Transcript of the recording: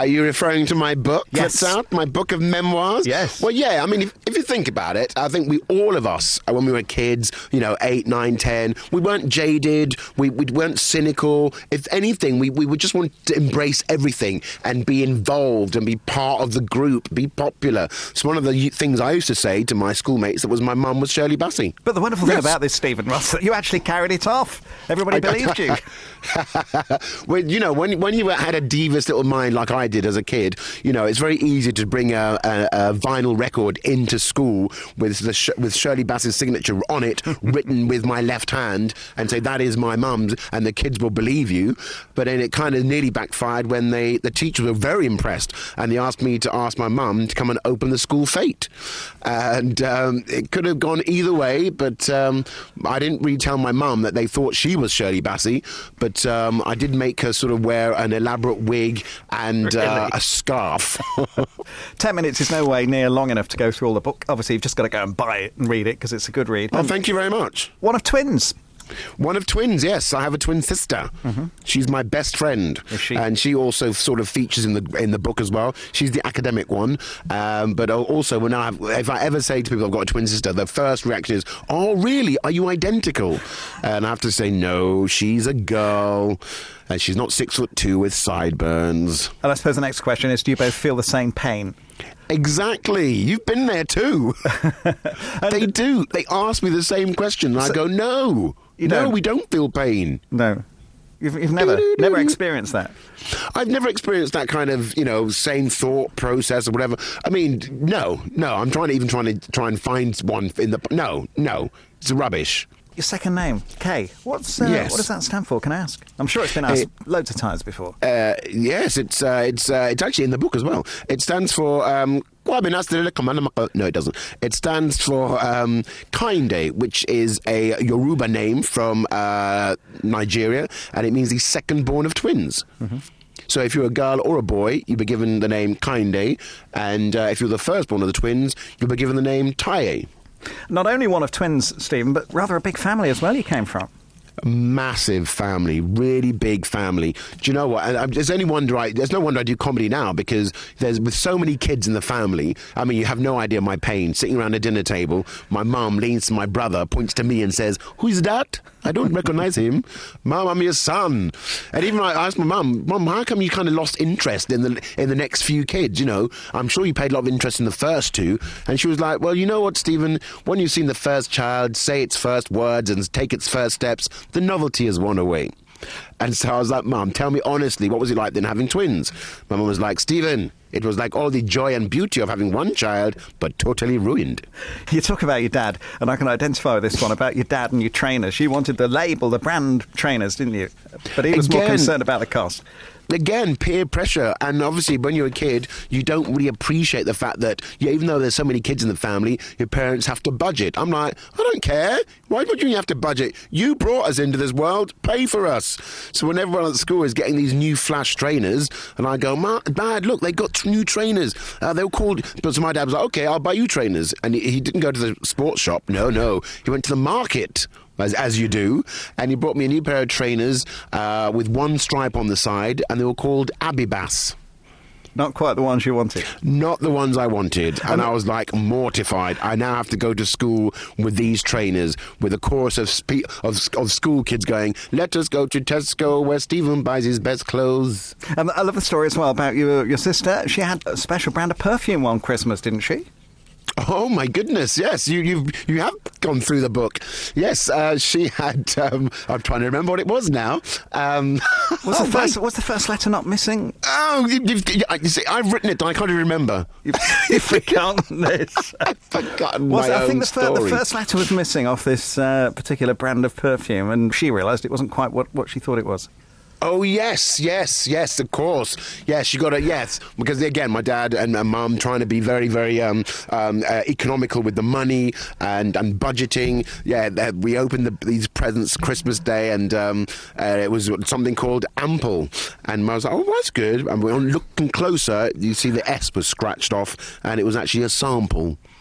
Are you referring to my book Yes. that's out? My book of memoirs? Yes. Well, yeah, I mean, if you think about it, I think all of us, when we were kids, 8, 9, 10, we weren't jaded, we weren't cynical. If anything, we would just want to embrace everything and be involved and be part of the group, be popular. So one of the things I used to say to my schoolmates that was my mum was Shirley Bassey. But the wonderful thing Yes. about this, Stephen Ross, that you actually carried it off. Everybody believed you. Well, when you had a devious little mind like I did as a kid, it's very easy to bring a vinyl record into school with Shirley Bassey's signature on it, written with my left hand, and say that is my mum's, and the kids will believe you. But then it kind of nearly backfired when the teachers were very impressed, and they asked me to ask my mum to come and open the school fete, and it could have gone either way. But I didn't really tell my mum that they thought she was Shirley Bassey, but I did make her sort of wear an elaborate wig and a scarf. 10 minutes is no way near long enough to go through all the book. Obviously, you've just got to go and buy it and read it because it's a good read. Oh, thank you very much. One of twins. One of twins, yes. I have a twin sister. Mm-hmm. She's my best friend. Is she? And she also sort of features in the book as well. She's the academic one. But also, if I ever say to people I've got a twin sister, the first reaction is, "Oh, really? Are you identical?" And I have to say, no, she's a girl. And she's not 6'2" with sideburns. And I suppose the next question is, do you both feel the same pain? Exactly. You've been there too. They do. They ask me the same question, and I go, no. No, we don't feel pain. No. You've never experienced that? I've never experienced that kind of, same thought process or whatever. I mean, no. I'm trying to find one in the... No. It's rubbish. Your second name, Kay. Yes. What does that stand for? Can I ask? I'm sure it's been asked loads of times before. Yes, it's actually in the book as well. It stands for... no, it doesn't. It stands for Kainde, which is a Yoruba name from Nigeria, and it means the second born of twins. Mm-hmm. So if you're a girl or a boy, you'll be given the name Kainde, and if you're the firstborn of the twins, you'll be given the name Taye. Not only one of twins, Stephen, but rather a big family as well you came from. A massive family, really big family. Do you know what? And there's no wonder I do comedy now, because with so many kids in the family, I mean, you have no idea my pain. Sitting around a dinner table, my mum leans to my brother, points to me and says, "Who's that? I don't recognize him. Mum, I'm your son." And even I asked my mum, how come you kind of lost interest in the next few kids? I'm sure you paid a lot of interest in the first two. And she was like, "Well, you know what, Stephen? When you've seen the first child say its first words and take its first steps, the novelty has worn away." And so I was like, "Mum, tell me honestly, what was it like then having twins?" My mum was like, "Stephen, it was like all the joy and beauty of having one child, but totally ruined." You talk about your dad, and I can identify with this one, about your dad and your trainers. You wanted the label, the brand trainers, didn't you? But he was more concerned about the cost. Again, peer pressure. And obviously, when you're a kid, you don't really appreciate the fact that, even though there's so many kids in the family, your parents have to budget. I'm like, I don't care. Why would you have to budget? You brought us into this world. Pay for us. So when everyone at school is getting these new flash trainers, and I go, "Dad, look, they got new trainers. They were called..." But so my dad was like, "Okay, I'll buy you trainers." And he didn't go to the sports shop. No. He went to the market. As you do, and he brought me a new pair of trainers with one stripe on the side, and they were called Abibas. Not quite the ones you wanted. Not the ones I wanted, and I was like mortified. I now have to go to school with these trainers, with a chorus of school kids going, "Let us go to Tesco where Stephen buys his best clothes." I love the story as well about your sister. She had a special brand of perfume one Christmas, didn't she? Oh my goodness! Yes, you have gone through the book. Yes, she had. I'm trying to remember what it was now. Was the first letter not missing? Oh, you see, I've written it. I can't even remember. You've forgotten this. I've forgotten my I think own story. The first letter was missing off this particular brand of perfume, and she realised it wasn't quite what she thought it was. Oh, yes, of course. Yes, you got to, yes. Because, again, my dad and mum trying to be very, very economical with the money and budgeting. Yeah, we opened these presents Christmas Day, and it was something called Ample. And I was like, "Oh, that's good." And we're looking closer, you see the S was scratched off, and it was actually a sample.